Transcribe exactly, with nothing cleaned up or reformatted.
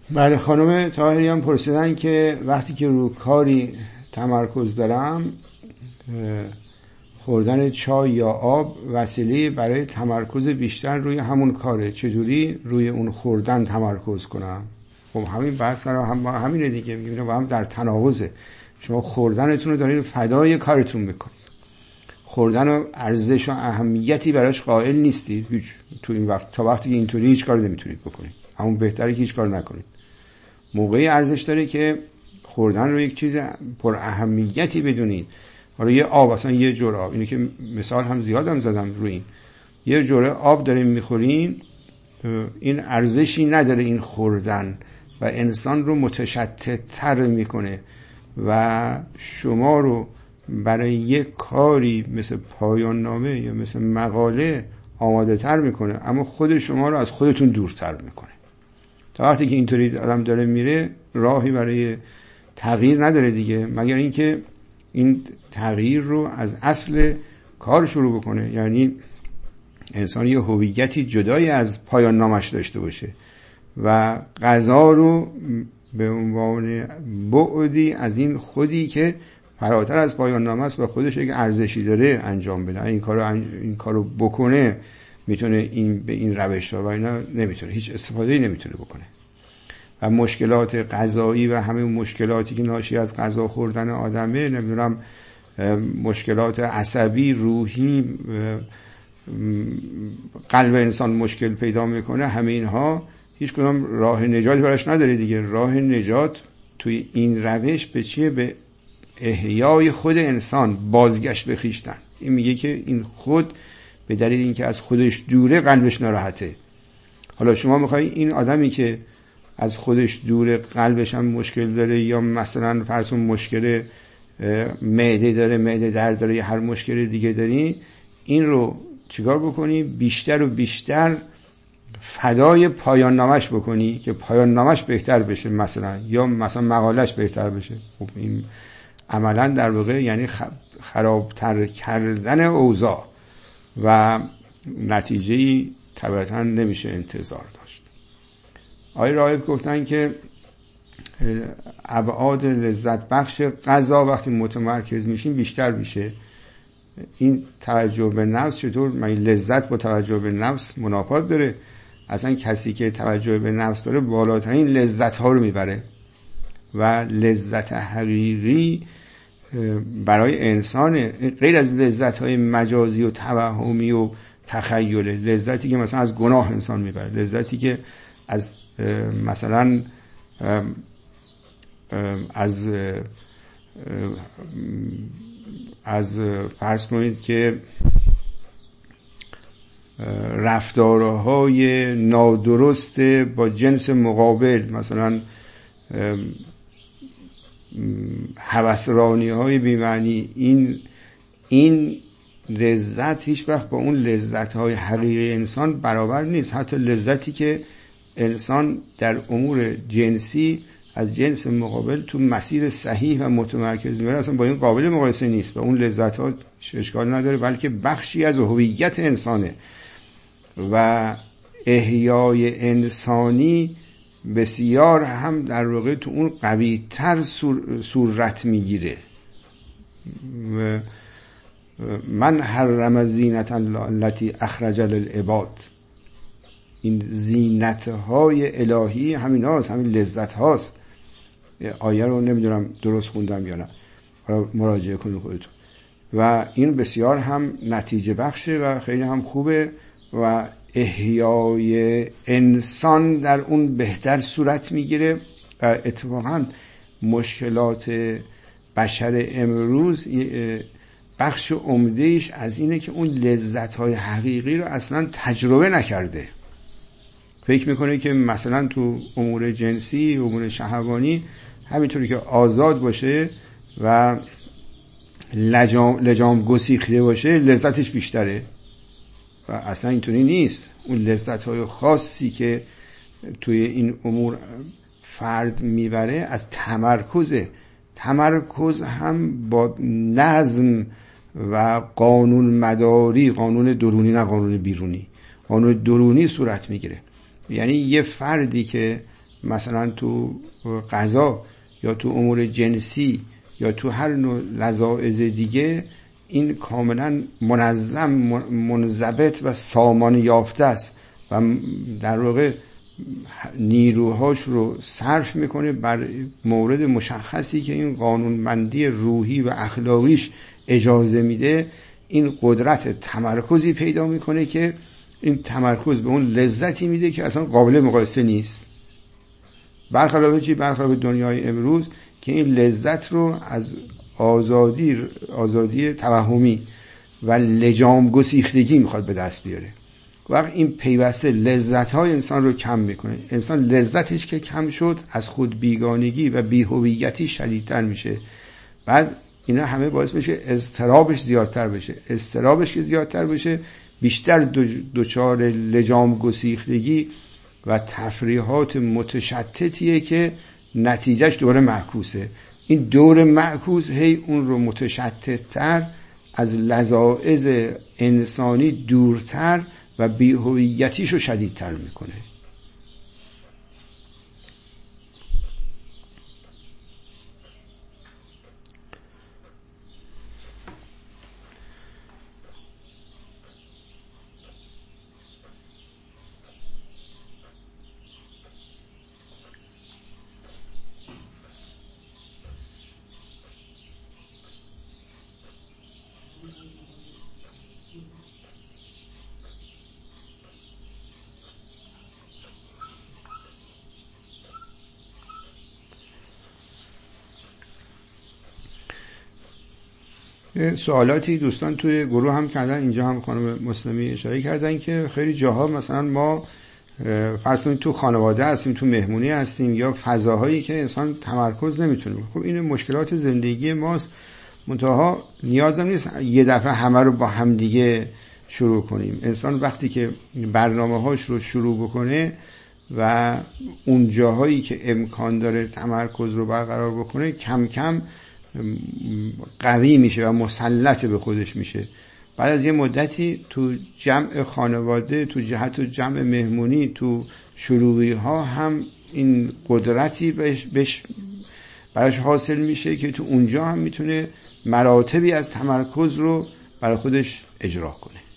بله، خانم طاهری هم پرسیدن که وقتی که رو کاری تمرکز دارم، خوردن چای یا آب وسیله برای تمرکز بیشتر روی همون کاره، چجوری روی اون خوردن تمرکز کنم؟ خب همین بحث رو هم همینه دیگه، میگیم با هم در تناقضه. شما خوردنتون رو دارین فدای کارتون میکنید، خوردن و ارزش و اهمیتی براش قائل نیستید هیچ تو این وقت، تا وقتی که اینطوری هیچ کاری نمیتونید بکنید، همون بهتره که هیچ کار نکنید. موقعی ارزش داره که خوردن رو یک چیز پر اهمیتی بدونید. حالا یه آب، اصلا یه جور آب، اینو که مثال هم زیادم زدم روی این، یه جوره آب دارین میخورین، این ارزشی نداره این خوردن و انسان رو متشتت تر میکنه و شما رو برای یک کاری مثل پایان نامه یا مثل مقاله آماده تر میکنه، اما خود شما رو از خودتون دورتر میکنه. تا وقتی که اینطوری آدم داره میره، راهی برای تغییر نداره دیگه، مگر اینکه این تغییر رو از اصل کار شروع بکنه. یعنی انسان یه هویتی جدایی از پایان نامش داشته باشه و غذا رو به عنوان بعدی از این خودی که فراتر از پایان نامه است و خودش یک ارزشی داره انجام بده. این کارو این کارو بکنه میتونه این به این روش ها و اینا نمیتونه، هیچ استفاده‌ای نمیتونه بکنه. و مشکلات غذایی و همه مشکلاتی که ناشی از غذا خوردن آدمه، نمیدونم مشکلات عصبی، روحی، قلب انسان مشکل پیدا میکنه، همه اینها هیچ کدام راه نجاتی براش نداره دیگه. راه نجات توی این روش به چیه؟ به احیای خود انسان، بازگشت به خویشتن. این میگه که این خود به دلیل اینکه از خودش دوره قلبش ناراحته. حالا شما میخوای این آدمی که از خودش دوره قلبش هم مشکل داره، یا مثلا فرض کن مشکل معده داره، معده درد داره، یا هر مشکل دیگه داری، این رو چیکار بکنی؟ بیشتر و بیشتر فدای پایان نامش بکنی که پایان نامش بهتر بشه مثلا، یا مثلا مقالش بهتر بشه. خب این عملا در واقع یعنی خرابتر کردن اوضاع و نتیجه‌ای طبعا نمیشه انتظار داشت. آقای راهب گفتن که ابعاد لذت بخش غذا وقتی متمرکز میشیم بیشتر میشه. این توجه به نفس چطور؟ من لذت با توجه به نفس منافات داره. اصلا کسی که توجه به نفس داره بالاترین لذت ها رو میبره و لذت حقیقی برای انسان غیر از لذت های مجازی و توهمی و تخیله، لذتی که مثلا از گناه انسان میبره، لذتی که از مثلا از از فرض کنید که رفتارهای نادرست با جنس مقابل، مثلا هوسرانی های بی‌معنی، این این لذت هیچ وقت با اون لذت های حقیقی انسان برابر نیست. حتی لذتی که انسان در امور جنسی از جنس مقابل تو مسیر صحیح و متمرکز میبره، اصلا با این قابل مقایسه نیست و اون لذت ها اشکال نداره، بلکه بخشی از هویت انسانه و احیای انسانی بسیار هم در واقع تو اون قوی تر صورت میگیره. من حرم زینت الله التي اخرج للعباد، این زینت های الهی همین هاست، همین لذت هاست. آیه رو نمیدونم درست خوندم یا نه، مراجعه کنید خودتون. و این بسیار هم نتیجه بخشه و خیلی هم خوبه و احیای انسان در اون بهتر صورت میگیره. اتفاقا مشکلات بشر امروز بخش عمدهش از اینه که اون لذت‌های حقیقی رو اصلا تجربه نکرده. فکر میکنه که مثلا تو امور جنسی، امور شهوانی همینطوری که آزاد باشه و لجام, لجام گسیخته باشه لذتش بیشتره و اصلا اینطوری نیست. اون لذت‌های خاصی که توی این امور فرد میبره از تمرکزه. تمرکز هم با نظم و قانون مداری، قانون درونی نه قانون بیرونی، قانون درونی صورت میگیره. یعنی یه فردی که مثلا تو غذا یا تو امور جنسی یا تو هر نوع لذاذ دیگه این کاملا منظم منضبط و سامان یافته است و در واقع نیروهاش رو صرف میکنه بر مورد مشخصی که این قانونمندی روحی و اخلاقیش اجازه میده. این قدرت تمرکزی پیدا میکنه که این تمرکز به اون لذتی میده که اصلا قابل مقایسه نیست، برخلاف چی؟ برخلاف دنیای امروز که این لذت رو از آزادی آزادی توهمی و لجام گسیختگی میخواد به دست بیاره. وقت این پیوسته لذت‌های انسان رو کم میکنه. انسان لذتش که کم شد از خود بیگانگی و بی‌هویتی شدیدتر میشه. بعد اینا همه باعث میشه اضطرابش زیادتر بشه. اضطرابش که زیادتر بشه بیشتر دچار لجام گسیختگی و تفریحات متشتتیه که نتیجهش دوره معکوسه. این دور معکوس هی اون رو متشتتتر از لذاذ انسانی دورتر و بی‌هویتیش رو شدیدتر میکنه. سوالاتی دوستان توی گروه هم کردن، اینجا هم خانم مسلمی اشاره کردن که خیلی جاها مثلا ما فرض کنید تو خانواده هستیم، تو مهمونی هستیم یا فضاهایی که انسان تمرکز نمیتونه. خب این مشکلات زندگی ماست، منتها نیازم نیست یه دفعه همه رو با هم دیگه شروع کنیم. انسان وقتی که برنامه‌هاش رو شروع بکنه و اون جاهایی که امکان داره تمرکز رو برقرار بکنه کم کم قوی میشه و مسلط به خودش میشه. بعد از یه مدتی تو جمع خانواده، تو جهت و جمع مهمونی، تو شروعی ها هم این قدرتی بهش, بهش براش حاصل میشه که تو اونجا هم میتونه مراتبی از تمرکز رو برای خودش اجرا کنه.